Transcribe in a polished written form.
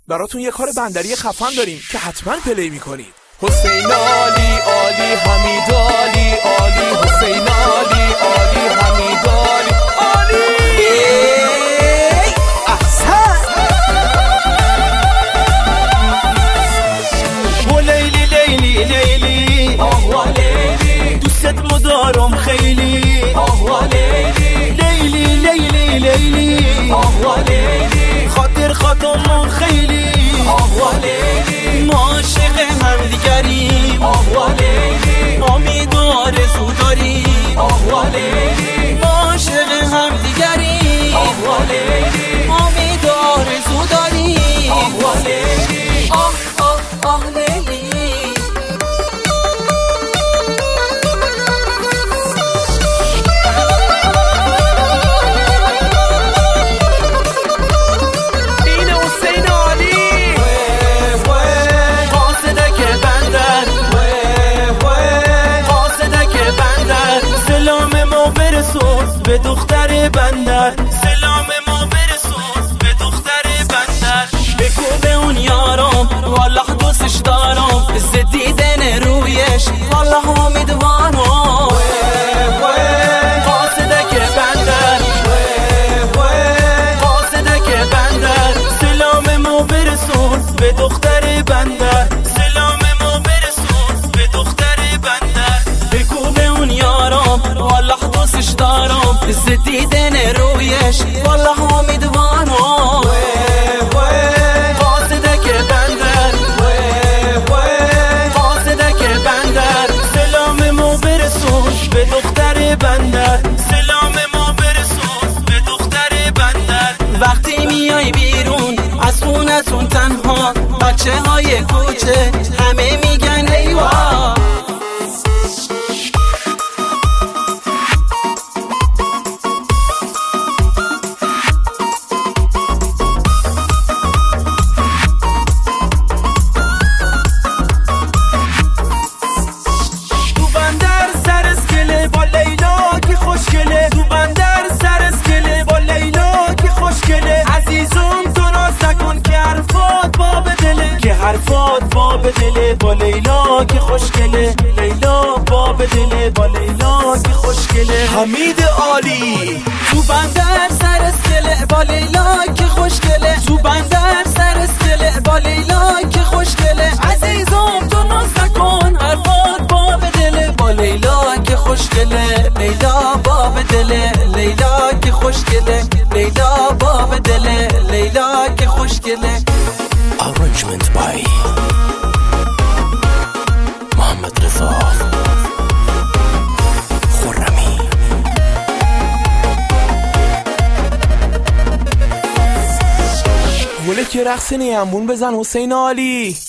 براتون یه کار بندری خفن داریم که حتما پلی میکنید. حسین علی علی حمید علی علی حسین علی علی حمید علی علی احسن و لیلی لیلی لیلی آه لیلی دوست مدارم خیلی آه لیلی لیلی لیلی لیلی آه لیلی خاطر خاطرم خیلی آه لیلی ما عاشق همدیگریم آه لیلی امید و آرزو داریم آه لیلی ما عاشق همدیگریم آه لیلی امید و آرزو داریم آه لیلی آه آه آه لیلی به دختر بندر سلام ما برسون به دختر بندر بگو به اون یارم والله دوستش دارم از دیدن رویش والله امیدوارم قاصدک بندر قاصدک بندر سلام ما برسون به دختر بندر سلام ما برسون به دختر بندر بگو به اون یارم والله دوستش دارم از دیدن رویش والله امیدوارم قاصدک بندر قاصدک بندر سلام ما برسون به دختر بندر سلام ما برسون به دختر بندر وقتی میای بیرون از خونتون تنها بچه های کوچه همه میگن ایوا حرفات باب دله با لیلا که خوشگله لیلا باب دله با لیلا که خوشگله حمید علی تو بندر سر اسکله با لیلا که خوشگله تو بندر سر اسکله با لیلا که خوشگله عزیزم تو ناز نکن حرفات باب دله با لیلا که خوشگله لیلا باب دله لیلا که خوشگله لیلا باب دله لیلا که خوشگله Arrangement by محمد رضا خرمی گله که رقص نیمبون بزن حسین علی.